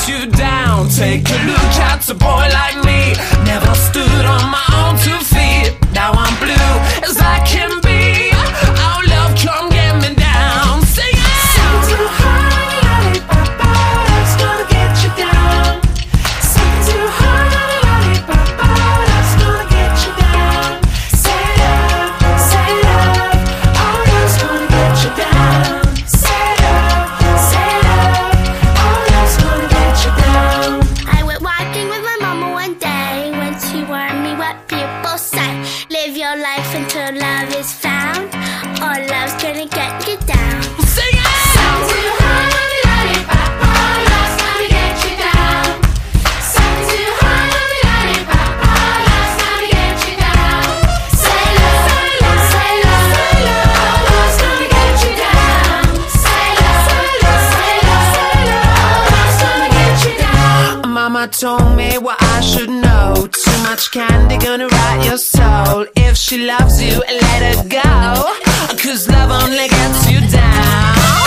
you down. Take a look at a boy like me. Never stood on my own 2 feet. Now I'm blue as I can be. Oh love, come get me down. Sing it. Something too hard, lollipop, that's gonna get you down. Something too hard, lollipop, that's gonna get you down. Say love, oh love's gonna get you down. Say love, oh love's gonna get you down. I went walking with my mama one day when she warned me what people say. Live your life until love is found, or love's gonna get you down. Sing it. Something too hard, lollipop, love's gonna get you down. Something too hard, lollipop, love's gonna get you down. Say love, oh love's gonna get you down. Say love, oh love's gonna get you down. Mama told me what I should know. Too much candy gonna rot your soul. If she loves you, let her go, 'cause love only gets you down.